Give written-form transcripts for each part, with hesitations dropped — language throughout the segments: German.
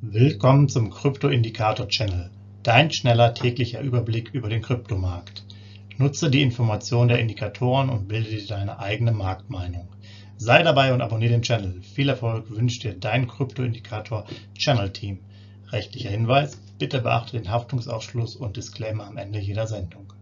Willkommen zum Krypto-Indikator-Channel, dein schneller täglicher Überblick über den Kryptomarkt. Nutze die Informationen der Indikatoren und bilde dir deine eigene Marktmeinung. Sei dabei und abonniere den Channel. Viel Erfolg wünscht dir dein Krypto-Indikator-Channel-Team. Rechtlicher Hinweis: Bitte beachte den Haftungsausschluss und Disclaimer am Ende jeder Sendung.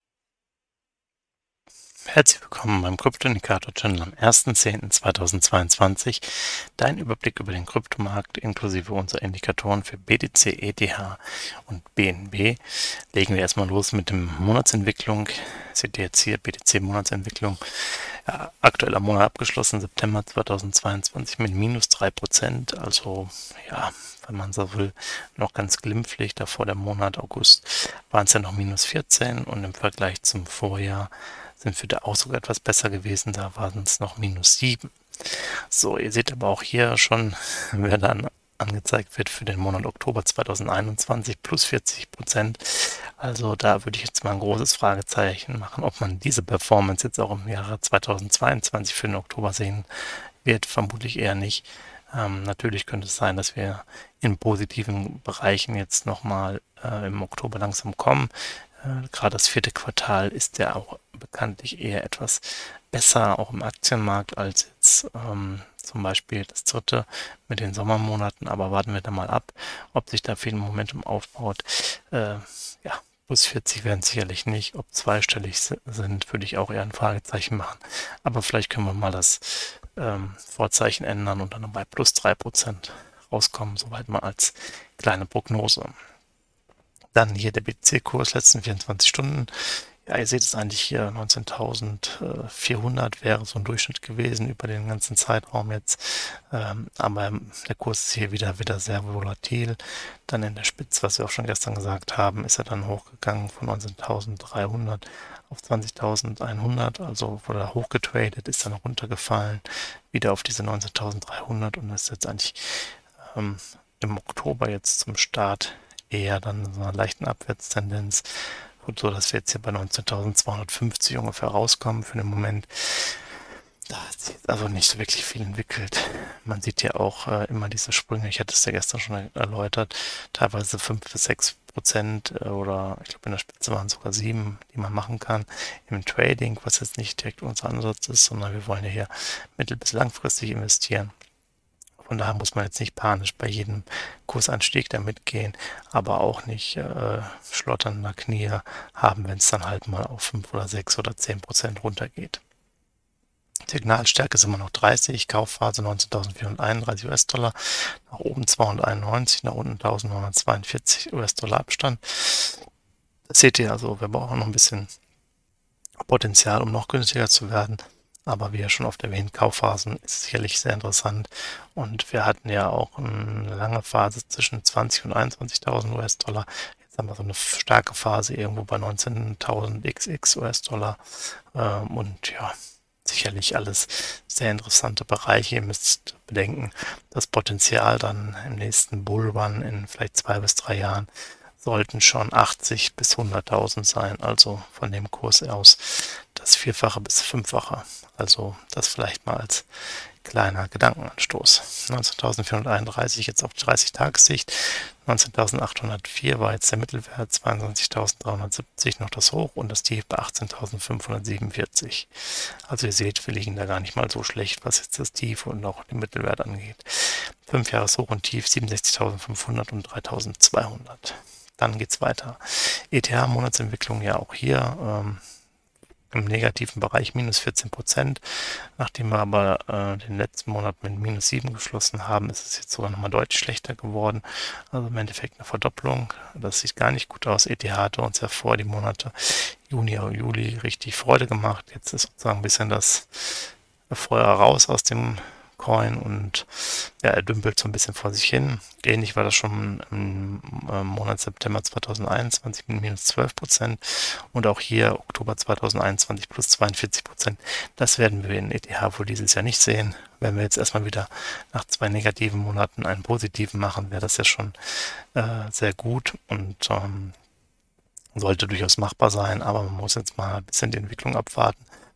Herzlich willkommen beim Krypto-Indikator-Channel am 1.10.2022. Dein Überblick über den Kryptomarkt inklusive unserer Indikatoren für BTC, ETH und BNB. Legen wir erstmal los mit der Monatsentwicklung. Seht ihr jetzt hier BTC-Monatsentwicklung. Ja, aktueller Monat abgeschlossen, September 2022 mit minus 3%. Also ja, wenn man so will, noch ganz glimpflich. Davor der Monat August waren es ja noch minus 14 und im Vergleich zum Vorjahr sind wir da auch sogar etwas besser gewesen. Da waren es noch minus 7. So, ihr seht aber auch hier schon, wer dann angezeigt wird für den Monat Oktober 2021 plus 40%. Also da würde ich jetzt mal ein großes Fragezeichen machen, ob man diese Performance jetzt auch im Jahre 2022 für den Oktober sehen wird. Vermutlich eher nicht. Natürlich könnte es sein, dass wir in positiven Bereichen jetzt nochmal im Oktober langsam kommen. Gerade das vierte Quartal ist ja auch bekanntlich eher etwas besser, auch im Aktienmarkt, als jetzt zum Beispiel das dritte mit den Sommermonaten. Aber warten wir da mal ab, ob sich da viel Momentum aufbaut. Ja, plus 40 werden sicherlich nicht. Ob zweistellig sind, würde ich auch eher ein Fragezeichen machen. Aber vielleicht können wir mal das Vorzeichen ändern und dann bei plus 3% rauskommen, soweit mal als kleine Prognose. Dann hier der BTC-Kurs, letzten 24 Stunden. Ja, ihr seht es eigentlich hier, 19.400 wäre so ein Durchschnitt gewesen über den ganzen Zeitraum jetzt. Aber der Kurs ist hier wieder sehr volatil. Dann in der Spitze, was wir auch schon gestern gesagt haben, ist er dann hochgegangen von 19.300 auf 20.100. Also wurde er hochgetradet, ist dann runtergefallen, wieder auf diese 19.300 und ist jetzt eigentlich im Oktober jetzt zum Start eher dann so einer leichten Abwärtstendenz, so dass wir jetzt hier bei 19.250 ungefähr rauskommen für den Moment. Da hat sich jetzt also nicht so wirklich viel entwickelt. Man sieht ja auch immer diese Sprünge, ich hatte es ja gestern schon erläutert, teilweise 5-6% oder ich glaube in der Spitze waren es sogar 7, die man machen kann im Trading, was jetzt nicht direkt unser Ansatz ist, sondern wir wollen ja hier mittel- bis langfristig investieren. Von daher muss man jetzt nicht panisch bei jedem Kursanstieg da mitgehen, aber auch nicht schlotternde Knie haben, wenn es dann halt mal auf 5 oder 6 oder 10% runtergeht. Signalstärke ist immer noch 30, Kaufphase 19.431 US-Dollar, nach oben 291, nach unten 1.942 US-Dollar Abstand. Das seht ihr also, wir brauchen noch ein bisschen Potenzial, um noch günstiger zu werden. Aber wie ja schon oft erwähnt, Kaufphasen ist sicherlich sehr interessant. Und wir hatten ja auch eine lange Phase zwischen 20 und 21.000 US-Dollar. Jetzt haben wir so eine starke Phase irgendwo bei 19.000 XX US-Dollar. Und ja, sicherlich alles sehr interessante Bereiche. Ihr müsst bedenken, das Potenzial dann im nächsten Bullrun in vielleicht 2 bis 3 Jahren sollten schon 80 bis 100.000 sein. Also von dem Kurs aus das Vierfache bis Fünffache. Also das vielleicht mal als kleiner Gedankenanstoß. 19.431 jetzt auf 30-Tagessicht. 19.804 war jetzt der Mittelwert, 22.370 noch das Hoch und das Tief bei 18.547. Also ihr seht, wir liegen da gar nicht mal so schlecht, was jetzt das Tief und auch den Mittelwert angeht. 5 Jahres Hoch und Tief 67.500 und 3.200. Dann geht's weiter. ETH-Monatsentwicklung ja auch hier im negativen Bereich minus 14%. Nachdem wir aber den letzten Monat mit minus 7 geschlossen haben, ist es jetzt sogar nochmal deutlich schlechter geworden. Also im Endeffekt eine Verdopplung. Das sieht gar nicht gut aus. ETH hatte uns ja vor die Monate Juni und Juli richtig Freude gemacht. Jetzt ist sozusagen ein bisschen das Feuer raus aus dem Coin und ja, er dümpelt so ein bisschen vor sich hin. Ähnlich war das schon im Monat September 2021 mit minus 12% und auch hier Oktober 2021 plus 42%. Das werden wir in ETH wohl dieses Jahr nicht sehen. Wenn wir jetzt erstmal wieder nach 2 negativen Monaten einen positiven machen, wäre das ja schon sehr gut und sollte durchaus machbar sein, aber man muss jetzt mal ein bisschen die Entwicklung abwarten,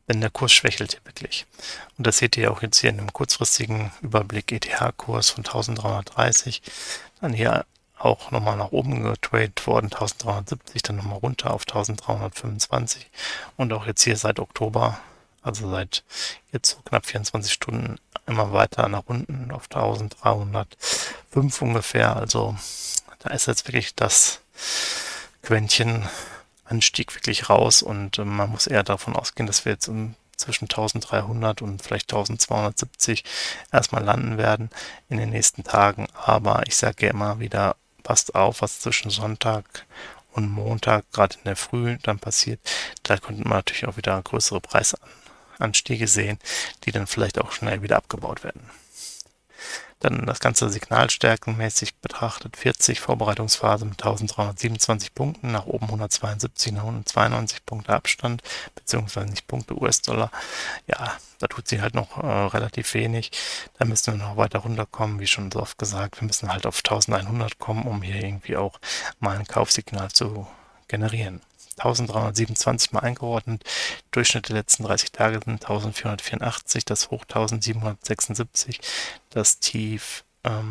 Denn der Kurs schwächelt hier wirklich. Und das seht ihr auch jetzt hier in dem kurzfristigen Überblick ETH-Kurs von 1330. Dann hier auch nochmal nach oben getradet worden, 1370, dann nochmal runter auf 1325. Und auch jetzt hier seit Oktober, also seit jetzt so knapp 24 Stunden, immer weiter nach unten auf 1305 ungefähr. Also da ist jetzt wirklich das Quäntchen Anstieg wirklich raus und man muss eher davon ausgehen, dass wir jetzt zwischen 1300 und vielleicht 1270 erstmal landen werden in den nächsten Tagen. Aber ich sage ja immer wieder, passt auf, was zwischen Sonntag und Montag, gerade in der Früh, dann passiert. Da könnten wir natürlich auch wieder größere Preisanstiege sehen, die dann vielleicht auch schnell wieder abgebaut werden. Dann das Ganze signalstärkenmäßig betrachtet, 40 Vorbereitungsphase mit 1327 Punkten, nach oben 172, nach unten 92 Punkte Abstand, beziehungsweise nicht Punkte US-Dollar. Ja, da tut sie halt noch relativ wenig. Da müssen wir noch weiter runterkommen, wie schon so oft gesagt. Wir müssen halt auf 1100 kommen, um hier irgendwie auch mal ein Kaufsignal zu generieren. 1327 mal eingeordnet, Durchschnitt der letzten 30 Tage sind 1484, das Hoch 1776, das Tief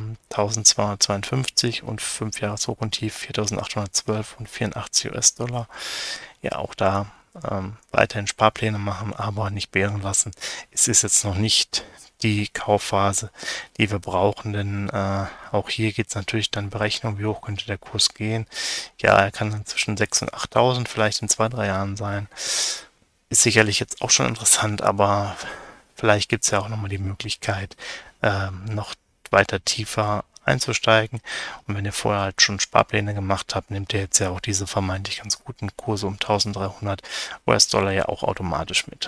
1252 und 5 Jahreshoch und Tief 4812 und 84 US-Dollar. Ja, auch da weiterhin Sparpläne machen, aber nicht bären lassen. Es ist jetzt noch nicht die Kaufphase, die wir brauchen, denn auch hier geht es natürlich dann Berechnung, wie hoch könnte der Kurs gehen. Ja, er kann dann zwischen 6.000 und 8.000 vielleicht in 2-3 Jahren sein. Ist sicherlich jetzt auch schon interessant, aber vielleicht gibt es ja auch nochmal die Möglichkeit, noch weiter tiefer einzusteigen. Und wenn ihr vorher halt schon Sparpläne gemacht habt, nehmt ihr jetzt ja auch diese vermeintlich ganz guten Kurse um 1300 US-Dollar ja auch automatisch mit.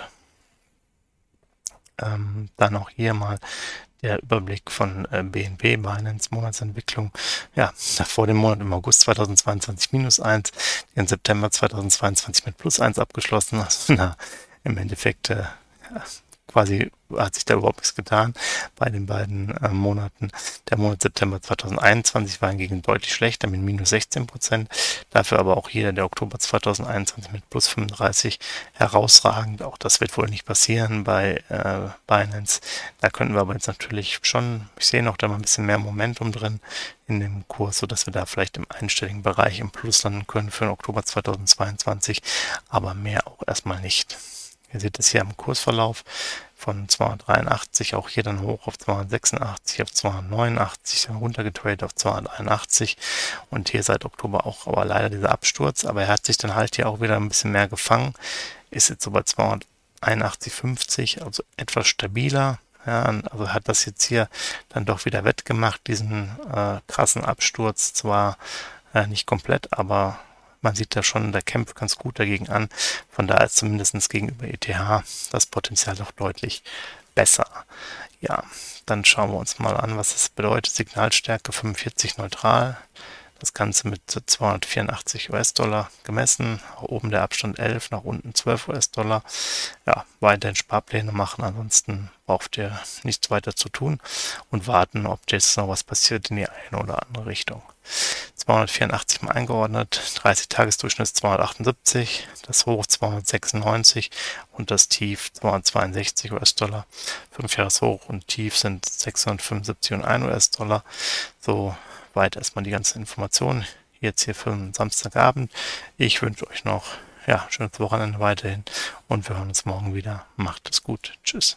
Dann auch hier mal der Überblick von BNB, Binance Monatsentwicklung. Ja, vor dem Monat im August 2022 -1, den September 2022 mit +1 abgeschlossen. Also im Endeffekt quasi hat sich da überhaupt nichts getan bei den beiden Monaten. Der Monat September 2021 war hingegen deutlich schlechter mit -16%. Dafür aber auch hier der Oktober 2021 mit +35 herausragend. Auch das wird wohl nicht passieren bei Binance. Da könnten wir aber jetzt natürlich schon, ich sehe noch da mal ein bisschen mehr Momentum drin in dem Kurs, sodass wir da vielleicht im einstelligen Bereich im Plus landen können für den Oktober 2022, aber mehr auch erstmal nicht. Ihr seht es hier am Kursverlauf von 283, auch hier dann hoch auf 286, auf 289, dann runtergetradet auf 281 und hier seit Oktober auch aber leider dieser Absturz, aber er hat sich dann halt hier auch wieder ein bisschen mehr gefangen, ist jetzt so bei 281,50, also etwas stabiler. Ja, also hat das jetzt hier dann doch wieder wettgemacht, diesen krassen Absturz, zwar nicht komplett, aber man sieht da schon, der kämpft ganz gut dagegen an. Von daher ist zumindest gegenüber ETH das Potenzial doch deutlich besser. Ja, dann schauen wir uns mal an, was das bedeutet. Signalstärke 45 neutral. Das Ganze mit 284 US-Dollar gemessen. Nach oben der Abstand 11, nach unten 12 US-Dollar. Ja, weiterhin Sparpläne machen. Ansonsten braucht ihr nichts weiter zu tun und warten, ob jetzt noch was passiert in die eine oder andere Richtung. 284 mal eingeordnet, 30-Tages-Durchschnitt 278, das Hoch 296 und das Tief 262 US-Dollar. 5 Jahreshoch und Tief sind 675 und 1 US-Dollar. So weit erstmal die ganzen Informationen jetzt hier für den Samstagabend. Ich wünsche euch noch schönes Wochenende weiterhin und wir hören uns morgen wieder. Macht es gut. Tschüss.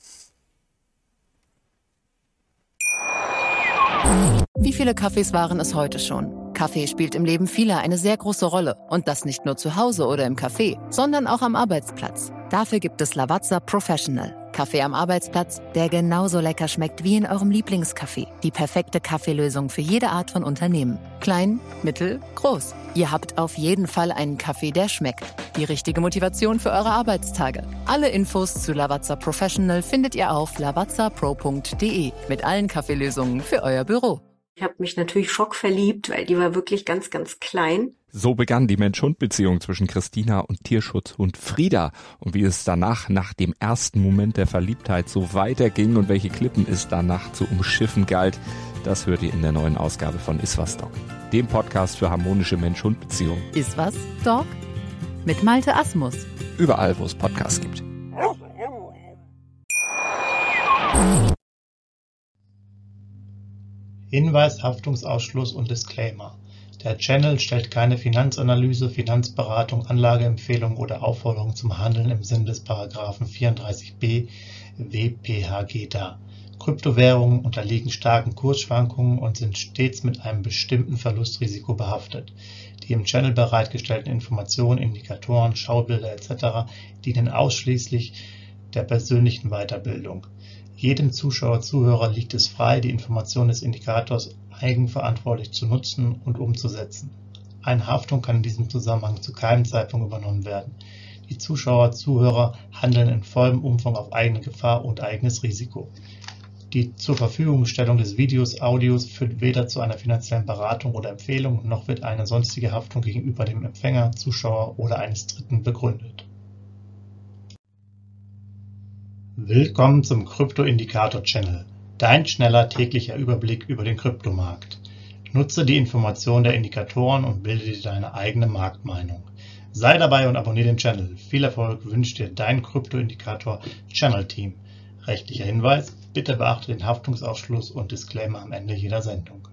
Wie viele Kaffees waren es heute schon? Kaffee spielt im Leben vieler eine sehr große Rolle. Und das nicht nur zu Hause oder im Café, sondern auch am Arbeitsplatz. Dafür gibt es Lavazza Professional. Kaffee am Arbeitsplatz, der genauso lecker schmeckt wie in eurem Lieblingscafé. Die perfekte Kaffeelösung für jede Art von Unternehmen. Klein, mittel, groß. Ihr habt auf jeden Fall einen Kaffee, der schmeckt. Die richtige Motivation für eure Arbeitstage. Alle Infos zu Lavazza Professional findet ihr auf lavazzapro.de mit allen Kaffeelösungen für euer Büro. Ich habe mich natürlich schockverliebt, weil die war wirklich ganz, ganz klein. So begann die Mensch-Hund-Beziehung zwischen Christina und Tierschutzhund Frieda. Und wie es danach, nach dem ersten Moment der Verliebtheit, so weiterging und welche Klippen es danach zu umschiffen galt, das hört ihr in der neuen Ausgabe von Iswas Dog, dem Podcast für harmonische Mensch-Hund-Beziehungen. Iswas Dog? Mit Malte Asmus. Überall, wo es Podcasts gibt. Hinweis, Haftungsausschluss und Disclaimer. Der Channel stellt keine Finanzanalyse, Finanzberatung, Anlageempfehlung oder Aufforderung zum Handeln im Sinne des § 34b WPHG dar. Kryptowährungen unterliegen starken Kursschwankungen und sind stets mit einem bestimmten Verlustrisiko behaftet. Die im Channel bereitgestellten Informationen, Indikatoren, Schaubilder etc. dienen ausschließlich der persönlichen Weiterbildung. Jedem Zuschauer/Zuhörer liegt es frei, die Informationen des Indikators eigenverantwortlich zu nutzen und umzusetzen. Eine Haftung kann in diesem Zusammenhang zu keinem Zeitpunkt übernommen werden. Die Zuschauer/Zuhörer handeln in vollem Umfang auf eigene Gefahr und eigenes Risiko. Die Zurverfügungstellung des Videos, Audios führt weder zu einer finanziellen Beratung oder Empfehlung, noch wird eine sonstige Haftung gegenüber dem Empfänger, Zuschauer oder eines Dritten begründet. Willkommen zum Krypto-Indikator-Channel, dein schneller täglicher Überblick über den Kryptomarkt. Nutze die Informationen der Indikatoren und bilde dir deine eigene Marktmeinung. Sei dabei und abonniere den Channel. Viel Erfolg wünscht dir dein Krypto-Indikator-Channel-Team. Rechtlicher Hinweis: Bitte beachte den Haftungsausschluss und Disclaimer am Ende jeder Sendung.